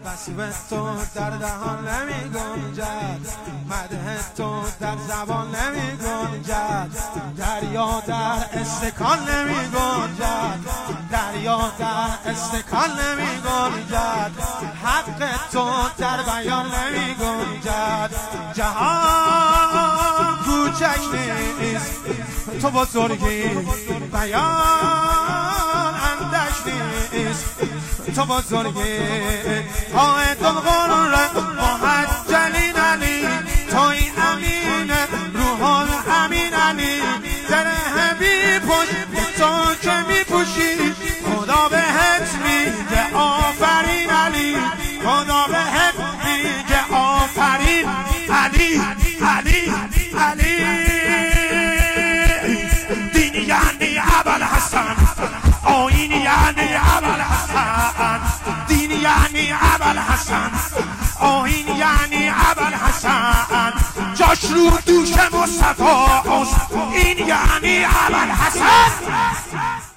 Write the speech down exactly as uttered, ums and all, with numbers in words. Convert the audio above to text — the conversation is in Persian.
وصف تو در دهان نمی گنجد، مدح تو در زبان نمی گنجد، دریا در استکان نمی گنجد، دریا در استکان نمی گنجد، حق تو در بیان نمی گنجد. جهان کوچک نیست تو بزرگی، بیان اندک نیست تو بزرگی. قائد القرآن محجلین علی، توی امین روح الامین علی، در حبیب پشت تو که می پوشی، خدا بهت میگه آفرین علی، خدا بهت میگه آفرین علی علی علی. دین یعنی ابوالحسن، آیین یعنی ابوالحسن، دین یعنی ابوالحسن، آیین یعنی ابوالحسن، جاش رو دوش مصطفی است، این یعنی ابوالحسن.